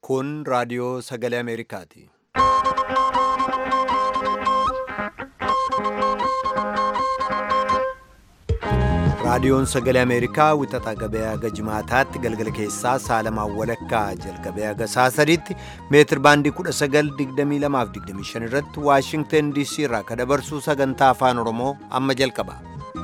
Kun raadiyoo sagalee Ameerikaati. Raadiyoon sagalee Ameerikaa wixata gabaa jimaataatti galgala keessaa saalamaan walakkaa jalqabee haga saasadiitti meetir baandii 1922-25 irratti Waashingtan DC irraa kan dabarsu sagantaa afaan Oromoo amma jalqaba.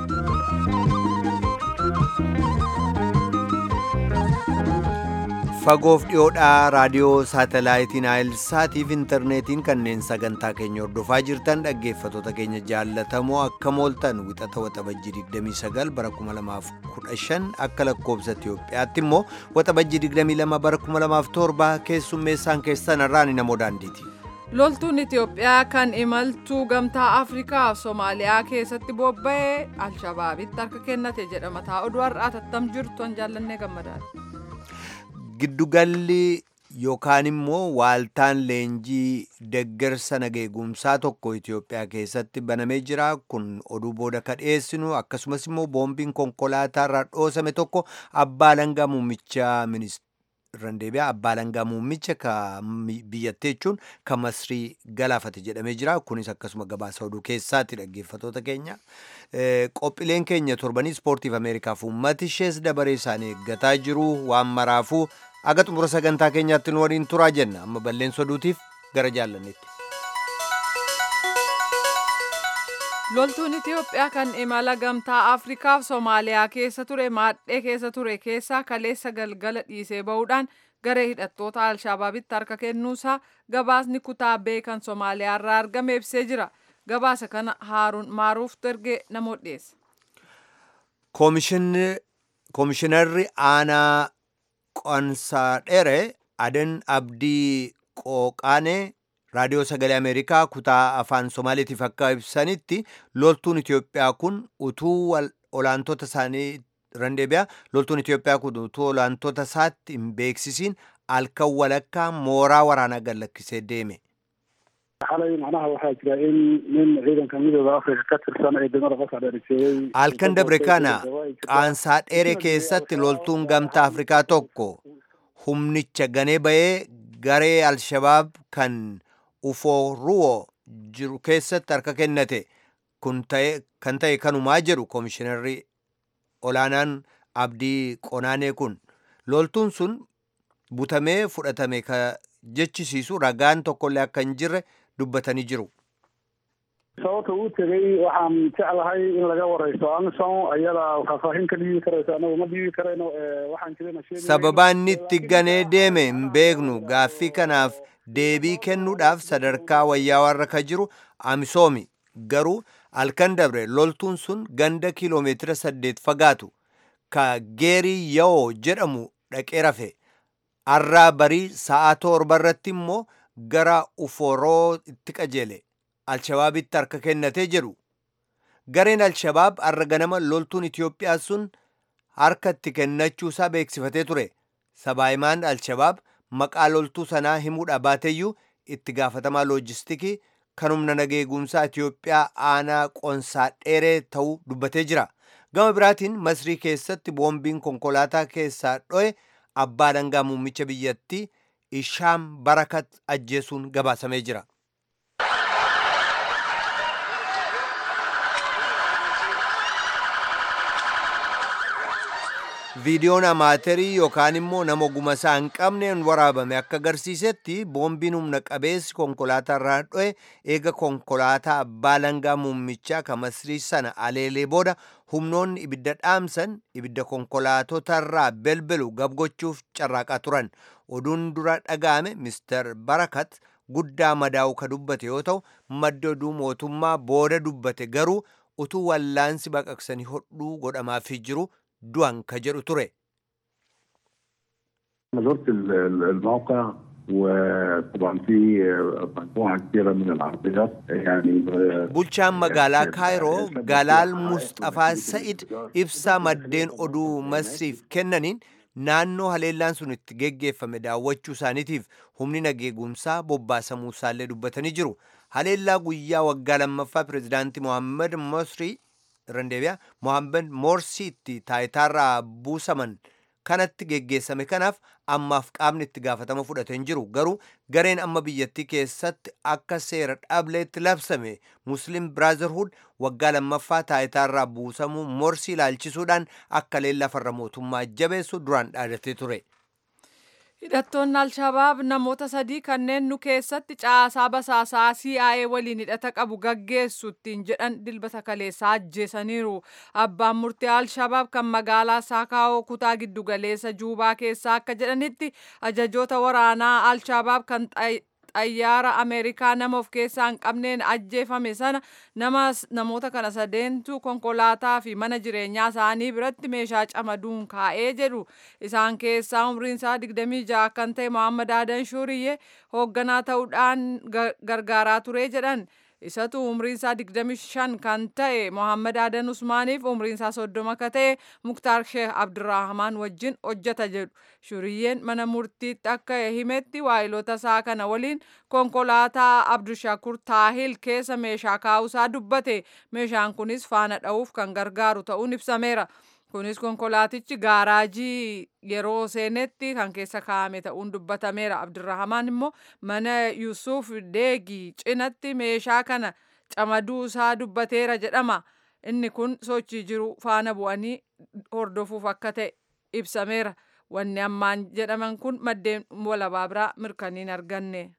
Fagoof dhiyoodhaa raadiyoo saatalaayitiin Naayilsaatiif intarneetiin kanneen sagantaa keenya hordofaa jirtan dhaggeeffattoota keenya jaallatamoo akka mooltan wixata waxabajjii 29 bara 2015 akka lakkoobsa Itiyoophiyaatti immoo waxabajjii 22 bara 2007 keessummeessaan keessan irraan namoo daandiiti. Loltuun Itiyoophiyaa kan imaltuu gamtaa Afrikaa fi Soomaaliyaa keessatti bobba'ee Alshabaabitti harka kennate jedhama. Taa oduu har'aa tattam jirtu jaallannee gammadaadha. Giddugalli yookaan immoo waaltaan leenjii deeggarsa nageegumsaa tokko Itiyoophiyaa keessatti banamee jira. Kun oduu booda kan dhiyeessinu akkasumas immoo boombiin konkolaataa irraa dhoosame tokko abbaa alangaa muummicha abbaa alangaa muummicha biyyattii jechuun kan Masrii galaafate jedhamee jira. Kunis akkasuma gabaasa oduu keessaatti dhaggeeffattoota keenya. Qophiileen keenya torbanii ispoortiif Ameerikaaf uummati ishees dabaree isaanii eeggataa jiru waan maraafuu aga xumura sagantaa keenyaatti nu waliin turaa jenna. Amma balleessa oduutiif gara jaallanneetti. Loltuun Itiyoophiyaa kan imala gamtaa Afrikaa fi Soomaaliyaa keessa ture maadhee keessa ture keessaa kaleessa galgala dhiisee bahuudhaan garee hidhattoota Alshabaabitti harka kennuusaa gabaasni kutaa beekan Soomaaliyaa irraa argame ibsee jira. Gabaasa kana Haaruun Maaruuf ergee namoota dhiyeessa. Koomishinarri aanaa Qonsaadhere Aden Abdii Qooqaanee raadiyoo sagalee Ameerikaa kutaa afaan Somaaliitiif akka ibsanitti loltuun Itiyoophiyaa kun utuu olaantoota isaanii loltuun Itiyoophiyaa kun utuu olaantoota isaatti hin beeksisiin halkan walakkaa mooraa waraanaa gad lakkisee deeme. Halkan dabre kana Qonsaadhere keessatti loltuun gamtaa Afrikaa tokko humnicha ganee bahee garee Alshabaab kan Uforuo jiru keessatti harka kennate kan ta'e kanumaa jedhu koomishinarri olaanaan Abdii Qonaanee kun loltuun sun butamee fudhatame jechisiisu ragaan tokkollee akka hin jirre dubbatanii jiru. sababta uu tagay waxaan jeclahay in laga wareyso Amazon ayada faahfaahin ka dhiibi karaysa anagu ma dhiibi karayno waxaan jirana sheegay sababaan itti ganee deeme hin beeknu gaaffii kanaaf deebii kennuudhaaf sadarkaa wayyaa warra ka jiru Amisomi garuu halkan dabre loltuun sun ganda kiiloomeetira 8 fagaatu ka geerii yoo jedhamu dhaqee rafe arraa barii sa'a 7 irratti immoo gara Uforoo itti qajeele. Alshabaabitti harka kennatee jedhu. Gareen Alshabaab har'a ganama loltuun Itiyoophiyaa sun harka itti kennachuusaa beeksifatee ture. Sabaahimaan Alshabaab maqaa loltuu sanaa himuudha baateeyyuu itti gaafatamaa loojistikii kan humna nageegumsaa Itiyoophiyaa aanaa Qonsaadheree ta'uu dubbatee jira. Gama biraatiin Masrii keessatti boombiin konkolaataa keessaa dho'e abbaa alangaa muummicha biyyattii Ishaam Barakat ajjeesuun gabaasamee jira. Viidiyoon amaaterii yookaan immoo nama ogummaa isaa hin qabneen waraabame akka agarsiisetti boombiin humna qabeessi konkolaataa irraa dho'e eega konkolaataa abbaa alangaa muummichaa kan Masrii sana aleelee booda humnoonni ibidda dhaamsan ibidda konkolaatota irraa belbelu gabgochuuf carraaqaa turan. Oduun dura dhaga'ame Mr. Barakat guddaa madaa'u ka dubbate yoo ta'u maddi oduu mootummaa booda dubbate garuu utuu wallaansi baqaqsanii hodhuu godhamaafii jiru du'an ka jedhu ture. زرت الموقع وطبعا في مجموعه كبيره من العربيات يعني bulchaan magaalaa Kaayiroo Galaal Mustafaa Sa'id ibsa maddeen oduu Masriif kennaniin naannoo haleellaan sun itti geggeeffame daawwachuu isaaniitiif humni nageegumsaa bobbaasamuu isaallee dubbatanii jiru. Haleellaa guyyaa waggaa lammaffaa pireezidaantii Mohaammed Morsiitti taayitaarraa buusaman kanatti geggeessame kanaaf ammaaf qaamni itti gaafatama fudhate hin jiru. Garuu gareen amma biyyattii keessatti akka seera dhableetti labsame Muslim Brotherhood waggaa lammaffaa taayitaarraa buusamuu Morsii ilaalchisuudhaan akka lafarra mootummaa jabeessu duraan dhaadatee ture. Hidhattoonni Alshabaab namoota 3 kanneen nu keessatti caasaa basaasaa CIA waliin hidhata qabu gaggeessuttiin jedhan dilbata kaleessaa ajjeesaniiru. Abbaan murtii Alshabaab kan magaalaa Saakaawoo kutaa giddugaleessa Juubaa keessaa akka jedhanitti ajajoota waraanaa Alshabaab kan xayyaara Ameerikaa nama of keessaa hin qabneen ajjeefame sana namoota kana sadeentu konkolaataa fi mana jireenyaa isaanii biratti meeshaa camaduun kaa'ee jedhu. Isaan keessaa umriin isaa 26 kan ta'e Mohammad Adan Shuriyyee hoogganaa ta'uudhaan gargaaraa ture jedhan. Isatu umriin isaa 25 kan ta'e Mohammad Adan Usmaaniif umriin isaa 30 kan ta'e Muktaar Sheekh Abdurrahmaan wajjin hojjeta jedhu. Shuriyyeen mana murtiitti akka himetti waayilota isaa kana waliin konkolaataa Abdushakur Taahil keessa meeshaa kaa'uusaa dubbate. Meeshaan kunis faana dha'uuf kan gargaaru ta'uun ibsameera. Kunis konkolaatichi gaaraajii yeroo seenetti kan keessa kaa'ame ta'uun dubbatameera. Abdurrahmaan immoo mana Yusuf Deegii cinatti meeshaa kana camaduu isaa dubbateera jedhama. Inni kun sochii jiru faana bu'anii hordofuuf akka ta'e ibsameera. Wanni ammaan jedhaman kun maddeen walabaa biraa mirkaniin arganne.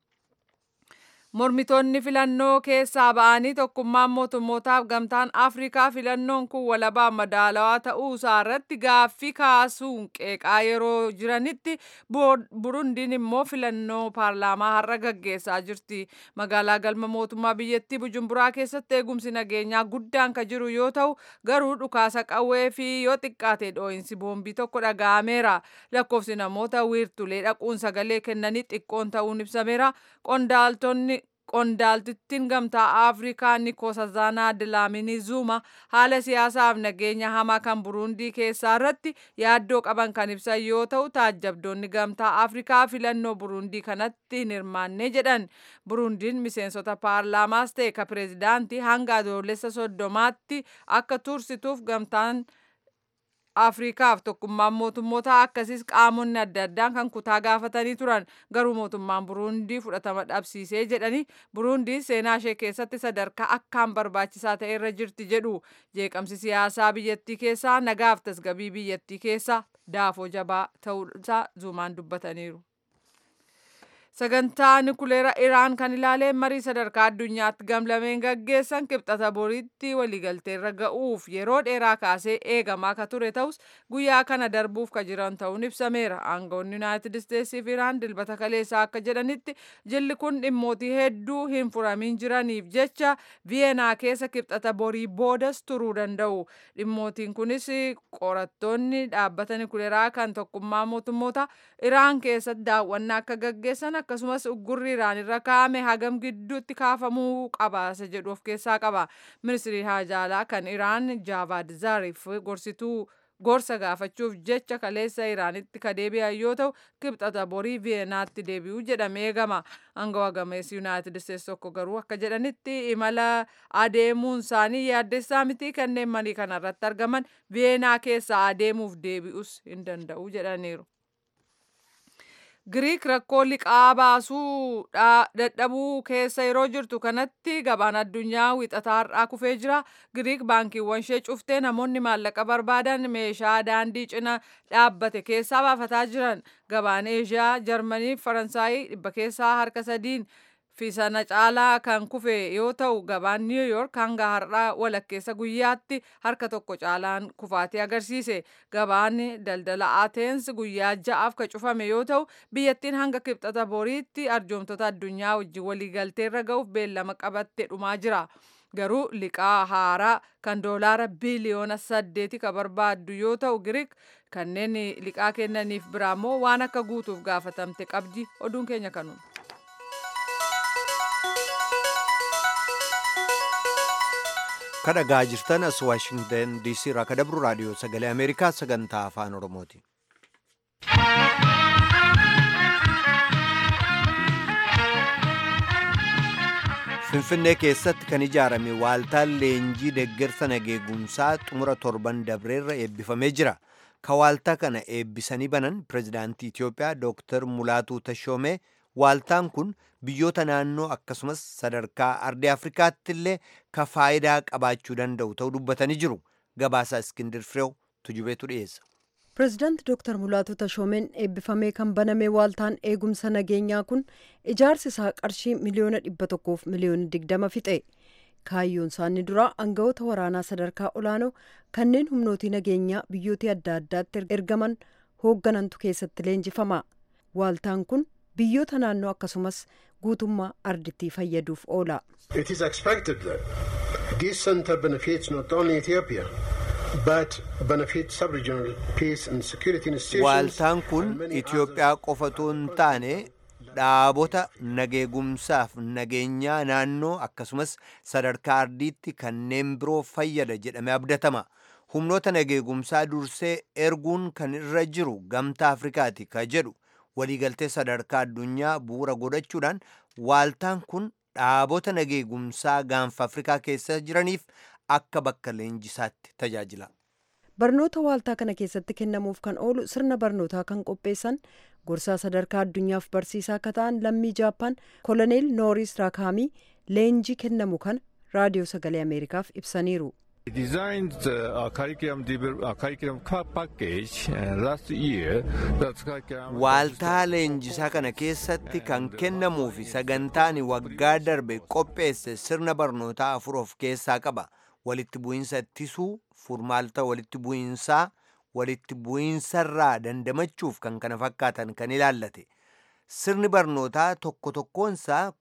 Mormitoonni filannoo keessaa ba'anii tokkummaan mootummootaaf gamtaan Afrikaa filannoon kun walabaa madaalawaa ta'uu isaa irratti gaaffii kaasuun qeeqaa yeroo jiranitti Burundiin immoo filannoo paarlaamaa har'a gaggeessaa jirti. Magaalaa galma mootummaa biyyattii Bujumburaa keessatti eegumsi nageenyaa guddaan kan jiru yoo ta'u garuu dhukaasa qawwee fi yoo xiqqaate dhoo'insi boombii tokko dhaga'ameera. Lakkoofsi namoota wiirtulee dhaquun sagalee kennanii xiqqoon ta'uun ibsameera. Qondaaltittiin gamtaa Afrikaa Nikosazana Dlamini Zuma haala siyaasaaf nageenya hamaa kan Burundii keessaa irratti yaaddoo qaban kan ibsan yoo ta'u taajjabdoonni gamtaa Afrikaa filannoo Burundii kanatti hin hirmaanne jedhan. Burundiin miseensota paarlaamaas ta'e ka pireezidaantii hanga adoolessa 30tti akka tursituuf gamtaan Afrikaaf tokkummaan mootummoota akkasiis qaamonni adda addaan kan kutaa gaafatanii turan. Garuu mootummaan Burundii fudhatama dhabsiisee jedhanii Burundiin seenaa ishee keessatti sadarkaa akkaan barbaachisaa ta'e irra jirti jedhu. Jeeqamsi siyaasaa biyyattii keessaa nagaaf tasgabbii biyyattii keessaa daafoo jabaa ta'uusaa Zumaan dubbataniiru. Sagantaa nukuleera Iraan kan ilaaleen marii sadarkaa addunyaatti gamlameen gaggeessan kibxata boriitti waliigalteerra ga'uuf yeroo dheeraa kaasee eegamaa ka ture ta'us guyyaa kana darbuuf ka jiran ta'uun ibsameera. Aangawoonni Yuunaayitid Isteetsii fi Iraan dilbata kaleessaa akka jedhanitti jilli kun dhimmootii hedduu hin furamin jiraniif jecha Viyeenaa keessa kibxata borii boodas turuu danda'u. Dhimmootiin kunis qorattoonni dhaabbata nukuleeraa kan tokkummaa mootummoota Iraan keessatti daawwannaa akka gaggeessan akkasumas uggurri Iraan irra kaa'ame hagam gidduutti kaafamuu qaba isa jedhu of keessaa qaba. Ministirii Haajaalaa kan Iraan Jaavad Zaariif gorsa gaafachuuf jecha kaleessa Iraanitti ka deebi'an yoo ta'u kibxata borii Viyeenaatti deebi'uu jedhamee eegama. Aangawa gameessi Yuunaayitid Isteets tokko garuu akka jedhanitti imala adeemuun isaanii yaaddessaa miti kanneen marii kanarratti argaman Viyeenaa keessa adeemuuf deebi'us hin danda'u jedhaniiru. Giriik rakkoo liqaa baasuu dadhabuu keessa yeroo jirtu kanatti gabaan addunyaa wixataa har'aa kufee jira. Giriik baankiiwwan ishee cuftee namoonni maallaqa barbaadan meeshaa daandii cina dhaabbate keessaa baafataa jiran. Gabaan Eeshiyaa, Jarmanii fi Faransaayii dhibba keessaa harka 3 fi sana caalaa kan kufe yoo ta'u gabaan New York hanga har'aa walakkeessa guyyaatti harka 1 caalaan kufaatii agarsiise. Gabaan daldala Ateens guyyaa 6 ka cufame yoo ta'u biyyattiin hanga kibxata boriitti arjoomtoota addunyaa wajjin waliigalteerra ga'uuf beellama qabattee dhumaa jira. Garuu liqaa haaraa kan doolaara biliyoona 8 ka barbaaddu yoo ta'u Giriik kanneen liqaa kennaniif biraammoo waan akka guutuuf gaafatamte qabdi. Oduun keenya kanuma. Kadhagaa jirtan as Waashingtan DC irraa ka dabru raadiyoo sagalee Ameerikaa sagantaa afaan Oromooti. Finfinnee keessatti kan ijaarame waaltaan leenjii deeggarsa nageegumsaa xumura torban dabreerra eebbifamee jira. Ka waaltaa kana eebbisanii banan pirezidaantii Itiyoophiyaa Dr. Mulaatuu Tashoomee waaltaan kun biyyoota naannoo akkasumas sadarkaa ardii Afrikaatti illee ka faayidaa qabaachuu danda'u ta'uu dubbatanii jiru. Gabaasaa Iskindir Fireew tujubeetu dhiyeessa. Pireezidaanti Dr. Mulaatuu Tashoomeen eebbifamee kan baname waaltaan eegumsa nageenyaa kun ijaarsi isaa qarshii miliyoona 100 fi miliyoona 20 fixe. Kaayyoon isaanii duraa aangawoota waraanaa sadarkaa olaanoo kanneen humnootii nageenyaa biyyoota adda addaatti ergaman hoogganantu keessatti leenjifama. Waaltaan kun biyyoota naannoo akkasumas guutummaa ardittii fayyaduuf oola. It is expected that this center benefits not only Ethiopia but benefits sub-regional peace and security institutions. Waaltaan kun Itiyoophiyaa qofatu hin taane dhaabota nageegumsaaf nageenyaa naannoo akkasumas sadarkaa ardiitti kanneen biroo fayyada jedhamee abdatama. Humnoota nageegumsaa dursee erguun kan irra jiru gamtaa Afrikaati ka jedhu waliigaltee sadarkaa addunyaa bu'uura godhachuudhaan waaltaan kun dhaabota nageegumsaa gaanfa Afrikaa keessa jiraniif akka bakka leenjisaatti tajaajila. Barnoota waaltaa kana keessatti kennamuuf kan oolu sirna barnootaa kan qopheessan gorsaa sadarkaa addunyaaf barsiisaa akka ta'an lammii Jaappaan Koloneel Nooris Raakaamii leenjii kennamu kana raadiyoo sagalee Ameerikaaf ibsaniiru. Waaltaa leenjisaa kana keessatti kan kennamuu fi sagantaan waggaa darbe qopheesse sirna barnootaa 4 of keessaa qaba. Walitti bu'iinsa ittisuu, furmaata walitti bu'iinsaa, walitti bu'iinsarraa dandamachuuf kan kana fakkaatan kan ilaallate. Sirni barnootaa tokko tokkoonsaa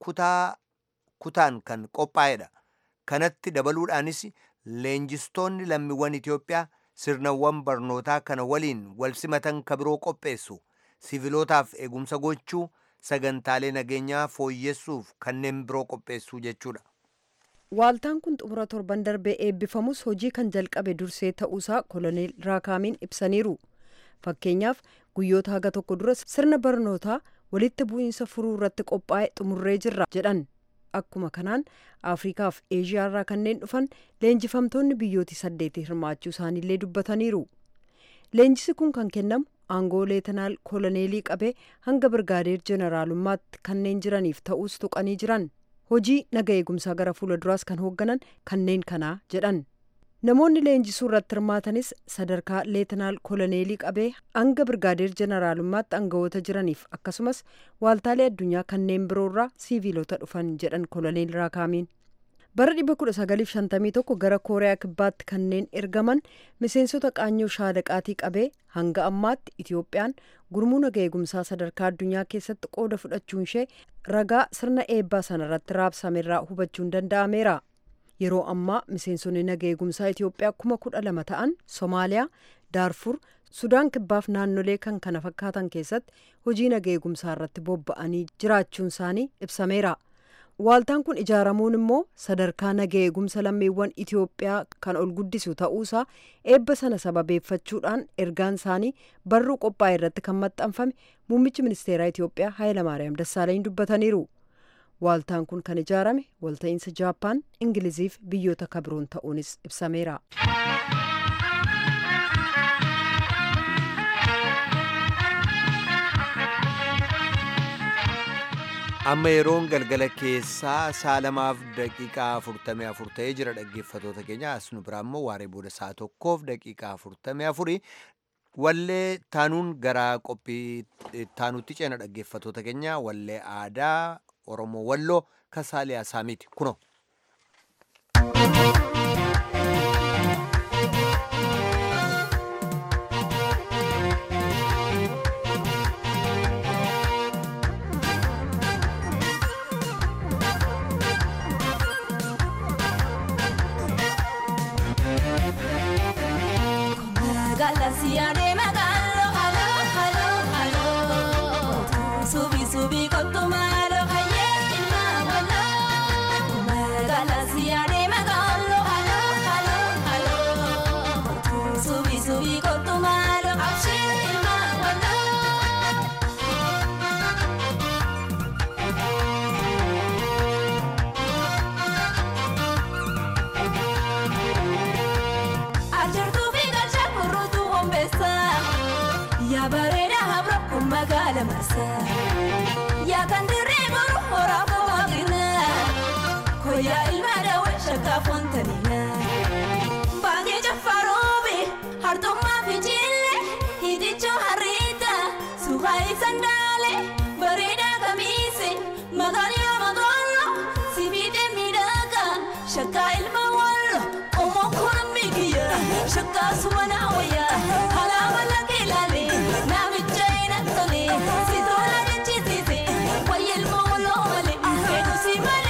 kutaan kan qophaa'edha. Kanatti dabaluudhaanis leenjistoonni lammiiwwan Itiyoophiyaa sirnawwan barnootaa kana waliin wal simatan ka biroo qopheessu. Sivilootaaf eegumsa gochuu, sagantaalee nageenyaa fooyyessuuf kanneen biroo qopheessuu jechuudha. Waaltaan kun xumura torban darbee eebbifamus hojii kan jalqabe dursee ta'uusaa Koloneel Raakaamiin ibsaniiru. Fakkeenyaaf guyyoota haga tokko dura sirna barnootaa walitti bu'iinsa furuu irratti qophaa'e xumurree jirra jedhan. Akkuma kanaan Afrikaa fi Eeshiyaa irraa kanneen dhufan leenjifamtoonni biyyooti 8 hirmaachuu isaaniillee dubbataniiru. Leenjisi kun kan kennamu aangoo leetanaal koloneelii qabee hanga birgaadeer jeneraalummaatti kanneen jiraniif ta'uus tuqanii jiran. Hojii naga eegumsaa gara fuula duraas kan hoogganan kanneen kanaa jedhan. Namoonni leenjisuu irratti hirmaatanis sadarkaa leetanaal koloneelii qabee hanga birgaadeer jeneraalummaatti aangawoota jiraniif akkasumas waaltaalee addunyaa kanneen biroorraa siiviilota dhufan jedhan Koloneel Raakaamiin. Bara 1951 gara Kooriyaa Kibbaatti kanneen ergaman miseensota qaanyoo shaalaqaatii qabee hanga ammaatti Itiyoophiyaan gurmuu naga eegumsaa sadarkaa addunyaa keessatti qooda fudhachuun ishee ragaa sirna eebbaa sanarratti raabsamerraa hubachuun danda'ameera. Yeroo ammaa miseensonni naga eegumsaa Itiyoophiyaa 12,000 ta'an Somaaliyaa, Daarfur, Sudaan Kibbaaf naannolee kan kana fakkaatan keessatti hojii naga eegumsaa irratti bobba'anii jiraachuun isaanii ibsameera. Waaltaan kun ijaaramuun immoo sadarkaa naga eegumsa lammiiwwan Itiyoophiyaa kan ol guddisu ta'uusaa eebba sana sababeeffachuudhaan ergaan isaanii barruu qophaa'e irratti kan maxxanfame muummichi ministeeraa Itiyoophiyaa Hayilamaariyaam Dassaalany dubbataniiru. Waaltaan kun kan ijaarame walta'iinsa Jaappaan, Ingiliziif biyyoota kabiroon ta'uunis ibsameera. Amma yeroon galgala keessaa 2:44 ta'ee jira dhaggeeffatoota keenya. As nu biraa immoo waaree booda 1:44 wallee taanuun gara qophii taanuutti ceena dhaggeeffatoota keenya. Wallee aadaa Oromoo Walloo Kasaaliyaa Saamiiti kunoo. Ajartu fi galcha kurrutu hombeessa. Ya bareda habro kun magala masa Ya kan dirre boru hora bo wagina Koya ilmada wa shaka fontanina Bange jafarobe harto ma fijille hidicho harita sugai sandale bareda kamise magaliya magolo sibite midaga shaka ilma wallo omo kurmigiya shaka sumana waya hala wala kelale namichaina tole sidola chitite wayel molo male edu simale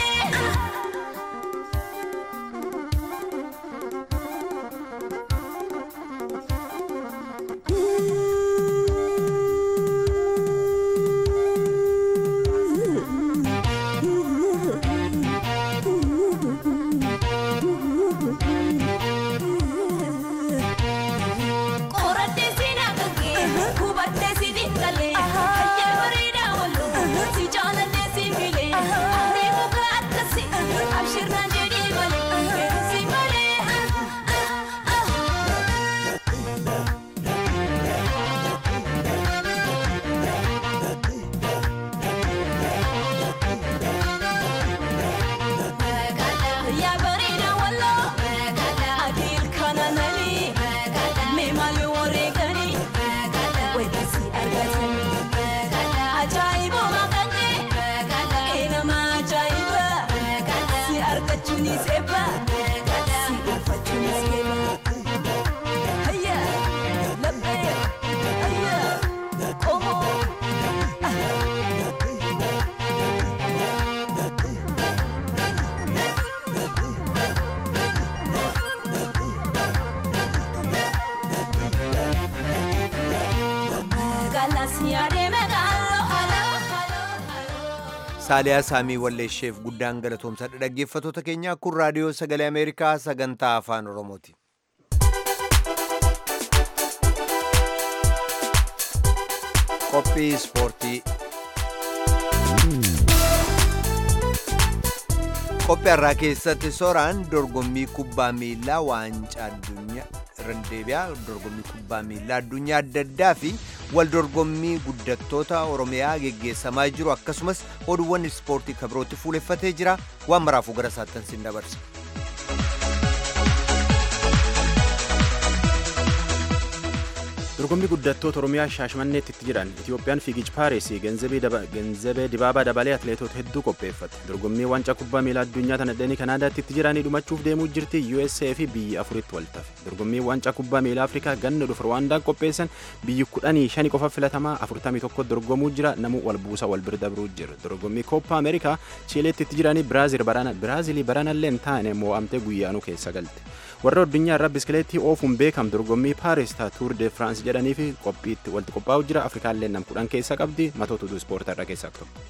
Saaliyaa Saamii Walleesheef guddaan galatoomsadha. Dhaggeeffattoota keenya kun raadiyoo sagalee Ameerikaa sagantaa afaan Oromooti. Qophii ispoortii. Qophii har'aa keessatti sooraan dorgommii kubbaa miilaa waancaa addunyaa randeebiyaa dorgommii kubbaa miilaa addunyaa adda addaa fi wal dorgommii guddattoota Oromiyaa geggeessamaa jiru akkasumas oduuwwan ispoortii kabirootti fuuleffatee jira. Waan maraafuu gara saattan sin dabarsa. dorgommii guddattoota Oromiyaa Shaashmanneetti jiran Itiyoophiyaan fiigicha Paaris Genzabee Dibaabaa dabalee atileetota hedduu qopheeffate. Dorgommii waancaa kubbaa miilaa addunyaa tana dhanii Kanaadaatti jiranii dhumachuuf deemuu jirti USA fi biyya afuritti wal tafe. Dorgommii waancaa kubbaa miilaa Afrikaa ganna dhufu Rwaandaan qopheessan biyyi 15 qofa filatamaa 41 dorgomuu jira namu wal buusa wal bira dabruu jira. Dorgommii Copa America Chileetti jiranii Biraazilii baranallee taane mo'amtee guyyaanuu keessa galte. Warra addunyaa irraa biskileettii oofuun beekam dorgommii Paaris Tour de France jedhanii fi qophiitti walitti qophaa'u jira. Afrikaallee nam 10 keessa qabdi matoota ispoortii irraa keessaa tokko.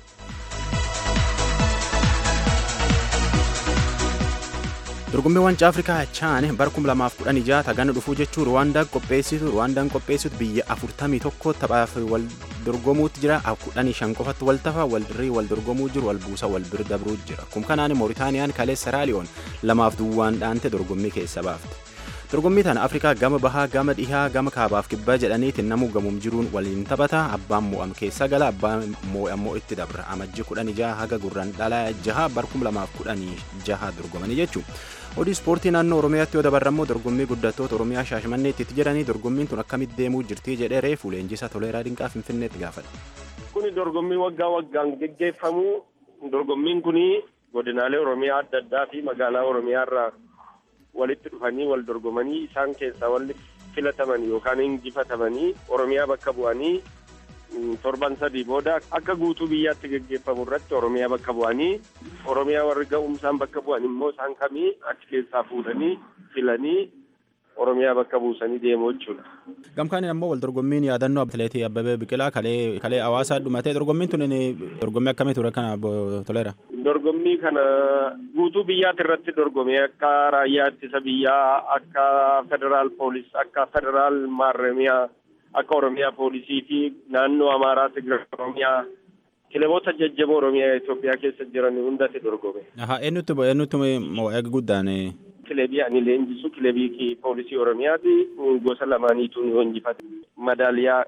Dorgommii waancaa Afrikaa Chaan bara 2016 ganna dhufuu jechuun Rwaandaan qopheessitu biyya 41 taphaaf wal dorgomuutti jira. 15 qofatti wal tafa wal dorgomuu jiru wal buusa wal bira dabruu jira. Kun kanaan Mooritaaniyaan kaleessa Raaliyoon 2-2 dhaante dorgommii keessa baafte. Dorgommii tana Afrikaa gama bahaa gama dhihaa gama kaabaaf kibbaa jedhaniitiin namu gamuum jiruun waliin taphata. Abbaan mo'am keessa gala abbaan mo'ammoo itti dabra. Amajji 16 haga gurran dhalaa 6 bara 2016 dorgomanii jechuudha. Odii ispoortii naannoo Oromiyaatti yoo dabarrammoo dorgommii guddattoota Oromiyaa Shaashmanneetti jiranii dorgommiin tun akkamitti deemuu jirti jedhee reefuu leenjisaa Toleeraa Dinqaa Finfinneetti gaafate. Kuni dorgommii waggaan geggeeffamu. Dorgommiin kuni godinaalee Oromiyaa adda addaa fi magaalaa Oromiyaa irraa walitti dhufanii wal dorgomanii isaan keessaa walli filataman yookaan injifatamanii Oromiyaa bakka bu'anii torban sadii booda akka guutuu biyyaatti geggeeffamu irratti Oromiyaa bakka bu'anii Oromiyaa warri ga'umsaan bakka bu'an immoo isaan kamii achi keessaa fuudhanii filanii Oromiyaa bakka buusanii deemuu jechuudha. Gamkaaniin ammoo wal dorgommiin yaadannoo atileetii Abbabee Biqilaa kalee hawaasaa dhumatee dorgommiin tun dorgommii akkamii ture kana Toleera? Dorgommii kana guutuu biyyaatti irratti dorgomee akka raayyaa ittisa biyyaa akka federaal poolis akka federaal maarramiyaa akka Oromiyaa poolisii fi naannoo Amaaraa Tigraay Oromiyaa kilaboota jajjaboo Oromiyaa Itoophiyaa keessa jiran hundatti dorgome. Eenyutti mo'ee guddaan kilabii ani leenjisu kilabii poolisii Oromiyaati gosa lamaaniitu injifate. Madaaliyaa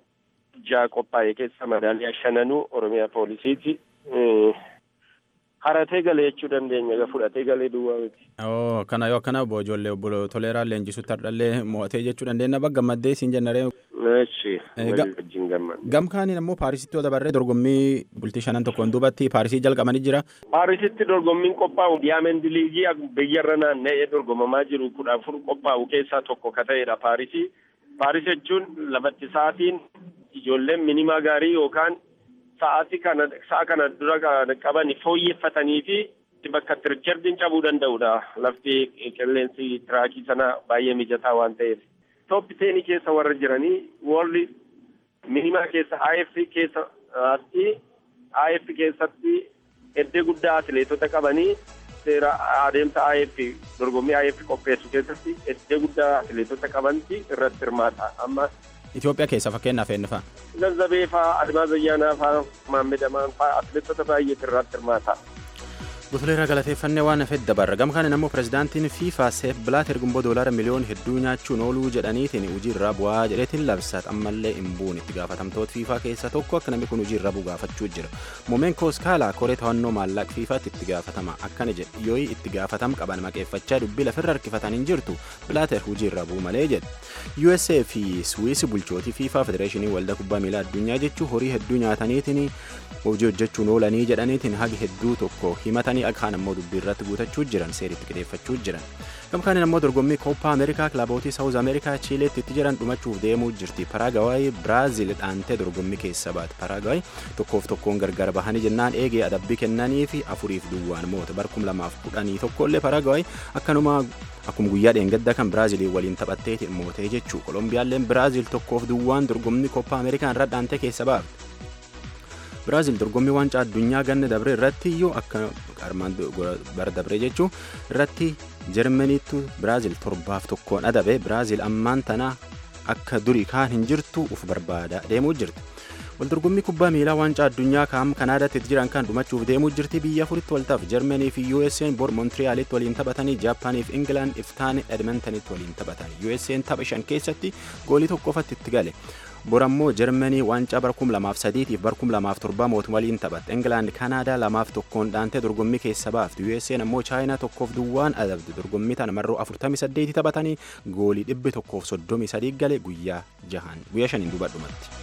6 qophaa'e keessa madaaliyaa 5 Oromiyaa poolisiiti. Haratee galee jechuu dandeenya fudhatee galee duwwaa miti. Kana yoo akkana ijoollee obbo Toleeraa leenjisuutti hardhallee mo'atee jechuu dandeenya bakka maddee siin jennaree. Wajjin gammadde. Gamkaaniin ammoo Paarisitti yoo dabarree dorgommii bultii 5 tokkoon duubatti Paarisii jalqabanii jira. Paarisitti dorgommiin qophaa'u Diyaamend Liigii biyyarra naanna'ee dorgomamaa jiru 14 qophaa'u keessaa tokko ka ta'edha Paarisii. Paaris jechuun lafatti sa'aatiin ijoolleen minimaa gaarii yookaan sa'a kana dura qaban fooyyeffatanii fi bakka riikardiin cabuu danda'udha. Lafti qilleensi tiraakii sana baay'ee mijataa waan ta'eef. Top 10 keessa warra jiranii World minimaa keessa IF keessatti eddee guddaa atileetota qabanii seera adeemsa dorgommii IF qopheessu keessatti eddee guddaa atileetota qabanti irratti hirmaata. Amma Itoophiyaa keessa fakkeenyaaf eenyu fa'a? Ganzabee fa'a, Admaaz Ayyaanaa fa'a, Maammed Amaan fa'a atileetota baay'eetu irratti hirmaata. Butuleeraa galateeffannee waan hafeet dabarra. Gamkaan ammoo pirezidaantiin FIFA Seef Bilaater gumboo doolaara miliyoon hedduu nyaachuun ooluu jedhaniitiin hojii irraa bu'aa jedheetiin labsat ammallee hin buune itti gaafatamtoota FIFA keessa tokko akka namni kun hojii irra bu'u gaafachuu jira. Moomeen Kooskaalaa koree to'annoo maallaqa FIFAatti itti gaafatama akkana jedhe yoo itti gaafatam qaban maqeeffachaa dubbii lafirra harkifatan hin jirtu Bilaater hojii irra bu'u malee jedhe. USA fi Swiss bulchootii FIFA Federeeshinii waldaa kubbaa miilaa addunyaa jechuun horii hedduu nyaataniitiin hojii hojjechuun oolanii jedhaniitiin hagi hedduu tokko himatanii akkaan ammoo dubbii irratti guutachuu jiran seeritti qixeeffachuu jiran. Gamkaaniin ammoo dorgommii Kooppaa Ameerikaa kilabootii Saawuz Ameerikaa Chiileetti itti jiran dhumachuuf deemuu jirti. Paraagawaayi Biraaziil dhaantee dorgommii keessa baate. Paraagawaayi tokkoon gargar bahanii jennaan eegee adabbii kennanii fi 4-2 moote. Barkum 2011 illee Paraagawaayi akkuma guyyaa dheengaddaa kan Biraaziilii waliin taphatteetiin mootee jechuu. Kolombiyaalleen Biraaziil 1-2 dorgommii Kooppaa Ameerikaa irra dhaantee keessa baafte. Biraaziil dorgommii waancaa addunyaa ganna dabre irratti iyyuu akka armaan bara dabre jechuu irratti Jarmaniitu Biraaziil 7-1 adabe. Biraaziil ammaan tana akka durii kaan hin jirtu uf barbaada deemuu jirti. Waldorgommii kubbaa miilaa waancaa addunyaa Kanaadaatti jiran kan dhumachuuf deemuu jirti. Biyya afuritti waltaaf Jarmanii fi USA'n bor Montrealitti waliin taphatanii Jaappaanii fi England iftaan Edmontonitti waliin taphatan. USA'n tapha 5 keessatti goolii tokkoffatti itti gale. Bor ammoo Jarmanii waancaa bara 2003 fi bara 2007 mootummaa waliin taphatte. England Kanaadaa 2-1 dhaantee dorgommii keessa baafte. USA'n ammoo Chaayinaa 1-2 adabde. Dorgommii tana marroo 48 taphatanii goolii 133 gale guyyaa 5 duubadhumatti.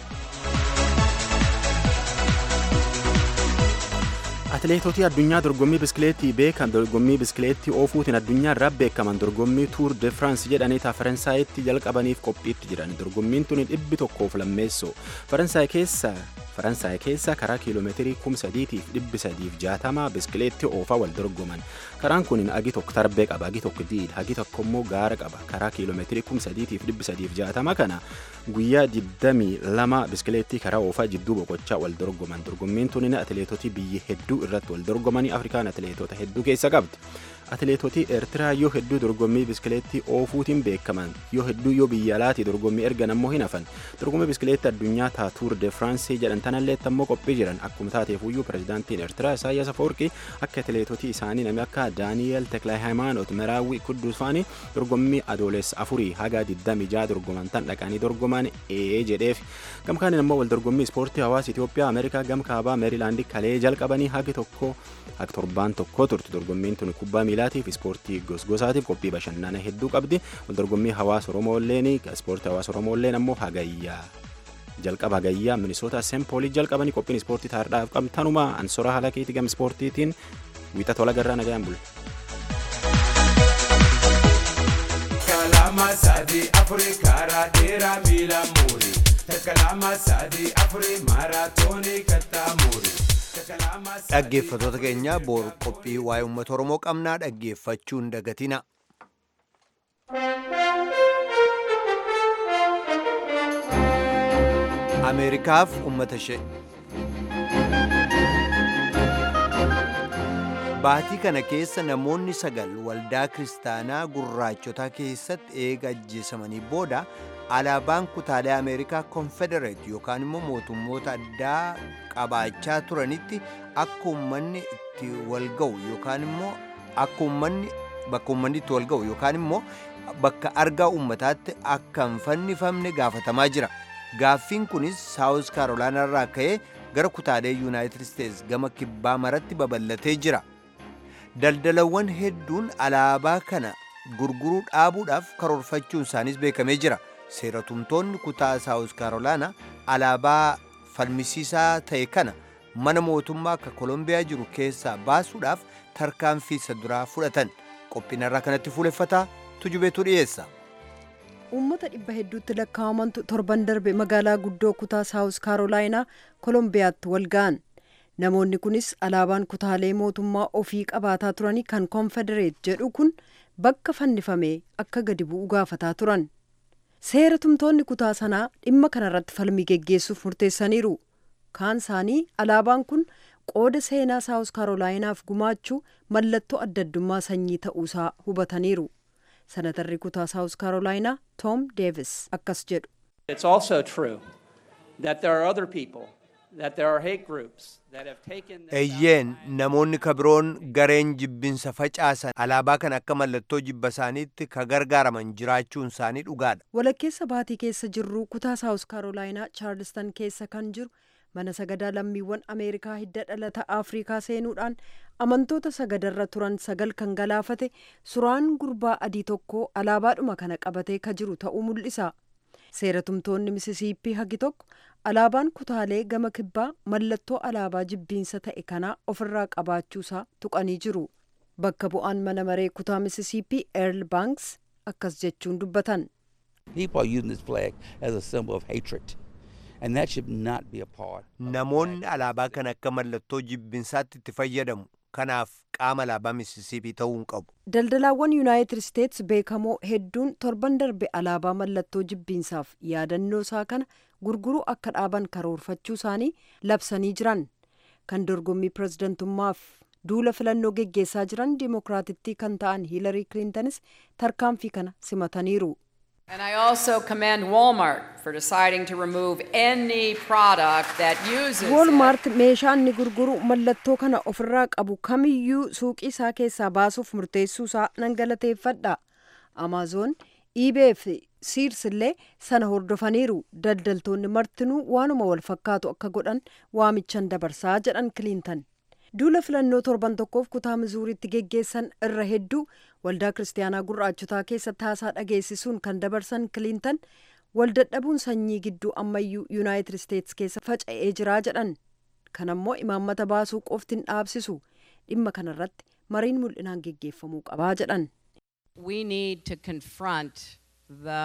Atileetota addunyaa dorgommii biskileetii beekan dorgommii biskileetii oofuutiin addunyaa irraa beekaman dorgommii Tour de France jedhanii Faransaayatti jalqabaniif qophiitti jiran. Dorgommiin tuni 100 lammeessoo. Faransaay keessa karaa kiiloomeetirii 3,360 biskileetii oofaa wal dorgoman. Karaan kun agi tokko tarbee qaba, agi tokko diida, agi tokko immoo gaara qaba. Karaa kiiloomeetirii 3,360 kana guyyaa 22 biskileetii karaa oofaa jidduu boqochaa wal dorgoman. Dorgommiin tuni atileetota biyya hedduu irratti wal dorgomanii Afrikaan atileetota hedduu keessa qabdi. Atileetoti Eertiraa yoo hedduu dorgommii biskileetii oofuutiin beekaman yoo hedduu yoo biyya alaatii dorgommii ergan ammoo hin hafan. Dorgommii biskileetii addunyaa Tour de France jedhan tanallee ammoo qophii jiran. Akkuma taateefuyyuu pirezidaantiin Eertiraa Isaayyaas Afeworqii akka atileetoti isaanii namni akka Daani'eel Teklaayihaaymaanoot Meraawwii Qudduus faanii dorgommii adoolessa 4 haga 26 dorgoman tan dhaqanii dorgoman jedheef. Gamkaaniin ammoo wal dorgommii ispoortii hawaasa Itoophiyaa Ameerikaa gam kaabaa Meerilaandii kalee jalqabanii hagi torbaan tokko turte. Dorgommiin tuni kubbaa miilaatiif ispoortii gosgosaatiif qophii bashannana hedduu qabdi. Wal dorgommii hawaasa Oromoolleen ispoortii hawaasa Oromoolleen ammoo jalqaba hagayyaa Minisoota Sempoolii jalqabanii qophiin ispoortii taardhaaf qabtanuma ansora halakeetii gam ispoortiitiin wiixa tola garraa nagayaan bula. Kalama sadii afurii karaa dheeraa miila muurii. Kalama sadii afurii maaraatoonii kattaa muurii. Dhaggeeffattoota keenya boor qophii waa'ee uummata Oromoo qabnaa dhaggeeffachuu hin dagatina. Ameerikaaf uummata ishee. Baatii kana keessa namoonni 9 waldaa kiristaanaa gurraachotaa keessatti eega ajjeesamanii booda alaabaan kutaalee Ameerikaa Konfedereet yookaan immoo mootummoota addaa qabaachaa turanitti akka uummanni itti wal ga'u yookaan immoo akka uummanni bakka uummanni itti wal ga'u yookaan immoo bakka argaa uummataatti akka hin fannifamne gaafatamaa jira. Gaaffiin kunis Saawus Kaarolaanaa irraa ka'ee gara kutaalee Yuunaayitid Isteets gama kibbaa maratti babal'atee jira. Daldalawwan hedduun alaabaa kana gurguruu dhaabuudhaaf karoorfachuun isaaniis beekamee jira. Seeratumtoonni kutaa Saawus Kaarolaanaa alaabaa falmisiisaa ta'e kana mana mootummaa akka Kolombiyaa jiru keessaa baasuudhaaf tarkaanfii isa duraa fudhatan. Qophiin irraa kanatti fuuleffataa tujubeetu dhiyeessa. Uummata dhibba hedduutti lakkaa'amantu torban darbe magaalaa guddoo kutaa Saawus Kaarolaayinaa Kolombiyaatti wal ga'an. Namoonni kunis alaabaan kutaalee mootummaa ofii qabaataa turanii kan Konfedereet jedhu kun bakka fannifamee akka gadi bu'u gaafataa turan. Seera tumtoonni kutaa sanaa dhimma kanarratti falmii geggeessuuf murteessaniiru. Kaan isaanii alaabaan kun qooda seenaa Saawus Kaarolaayinaaf gumaachuu mallattoo adda addummaa sanyii ta'uusaa hubataniiru. Senatarri kutaa Saawus Kaarolaayinaa Tom Davis akkas jedhu. It's also true that there are other people, that there are hate groups that have taken this. Eeyyeen namoonni kabiroon gareen jibbinsa facaasan alaabaa kan akka mallattoo jibba isaaniitti ka gargaaraman jiraachuun isaanii dhugaadha. Walakkeessa baatii keessa jirru kutaa Saawus Kaarolaayinaa Chaarlston keessa kan jiru mana sagadaa lammiiwwan Ameerikaa hidda dhalata Afrikaa seenuudhaan amantoota sagadarra turan 9 kan galaafate suraan gurbaa adii tokko alaabaadhuma kana qabatee ka jiru ta'uu mul'isa. Seeratumtoonni Misisiippii hagi tokko alaabaan kutaalee gama kibbaa mallattoo alaabaa jibbiinsa ta'e kanaa ofirraa qabaachuusaa tuqanii jiru. Bakka bu'aan mana maree kutaa Misisiippii Earl Banks akkas jechuun dubbatan. People are using this flag as a symbol of hatred. And that should not be a part. Namoonni alaabaa kan akka mallattoo jibbinsaatti itti fayyadamu. Kanaaf qaama alaabaa Misisiipii ta'uu hin qabu. Daldalaawwan Yuunaayitid Isteets beekamoo hedduun torban darbe alaabaa mallattoo jibbiinsaaf yaadannoo isaa kana gurguruu akka dhaaban karoorfachuu isaanii labsanii jiran. Kan dorgommii pirezidantummaaf duula filannoo geggeessaa jiran Dimookiraatittii kan ta'an Hiilarii Kilintanis tarkaanfii kana simataniiru. And I also commend Walmart for deciding to remove any product that uses Walmart meeshaa inni gurguru mallattoo kana ofirraa qabu kamiyyuu suuqii isaa keessaa baasuuf murteessuu isaa nan galateeffadha. Amazon, eBay fi Sears illee sana hordofaniiru. Daldaltoonni martinuu waanuma wal fakkaatu akka godhan waamichan dabarsaa jedhan Clinton. Duula filannoo torban tokkoof kutaa Mizuuriitti geggeessan irra hedduu waldaa kiristaanaa gurraachotaa keessatti haasaa dhageessisuun kan dabarsan Clinton waldadhabuun sanyii gidduu ammayyuu Yuunaayitid Isteets keessa faca'ee jiraa jedhan. Kan ammoo imaammata baasuu qoftiin dhaabsisu dhimma kanarratti mariin mul'inaan geggeeffamuu qabaa jedhan. We need to confront the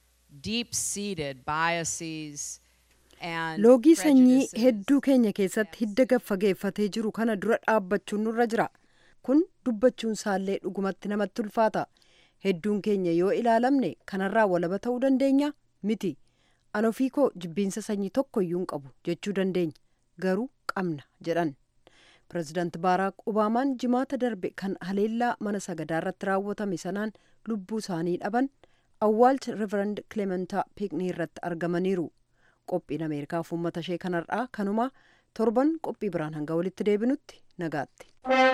deep-seated biases. Loogii sanyii hedduu keenya keessatti hidda gaffageeffatee jiru kana dura dhaabbachuun nurra jira. Kun dubbachuun isaallee dhugumatti namatti ulfaata. Hedduun keenya yoo ilaalamne kanarraa walaba ta'uu dandeenya miti. An ofii koo jibbiinsa sanyii tokkoyyuu hin qabu jechuu dandeenya. Garuu qabna jedhan. Pireezidaanti Baaraak Obaamaan jimaata darbe kan haleellaa mana sagadaa irratti raawwatame sanaan lubbuu isaanii dhaban awwaalcha Reverend Clementaa Piiknii irratti argamaniiru. Qophiin Ameerikaaf uummata ishee kanarraa kanuma torban qophii biraan hanga walitti deebinutti nagaatti.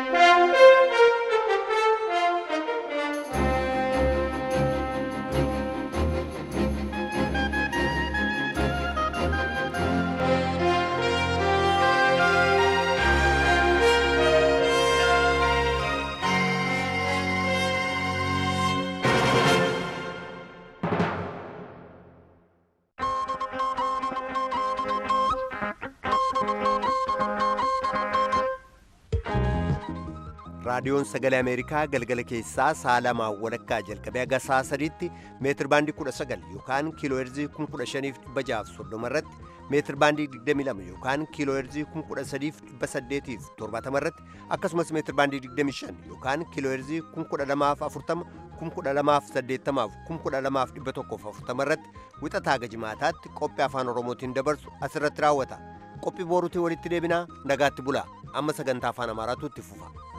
raadiyoon sagalee ameerikaa galgala keessaa saalamaa walakkaa jalqabee haga sa'a sadiitti meetir baandii 19 yookaan kiiloo heerzii 15,630 irratti meetir baandii 22 yookaan kiiloo heerzii 13,870 irratti akkasumas meetir baandii 25 yookaan kiiloo heerzii 1240 1280 1240 irratti wixataa haga jimaataatti qophii afaan oromootiin dabarsu asirratti raawwata. Qophii booruutiin walitti deebinaa nagaatti bulaa amma sagantaa afaan amaaraatu itti fufa.